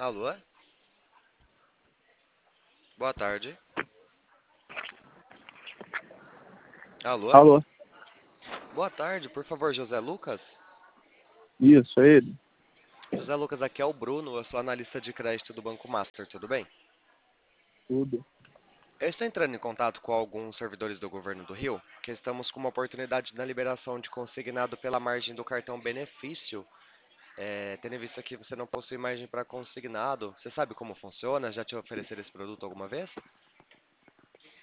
Alô? Boa tarde. Alô? Alô, Boa tarde, por favor, José Lucas? isso, é ele. José Lucas, aqui é o Bruno, eu sou analista de crédito do Banco Master, tudo bem? Tudo. Eu estou entrando em contato com alguns servidores do governo do Rio, que estamos com uma oportunidade na liberação de consignado pela margem do cartão benefício. Tendo visto que você não possui margem para consignado, você sabe como funciona? Já te ofereceram esse produto alguma vez?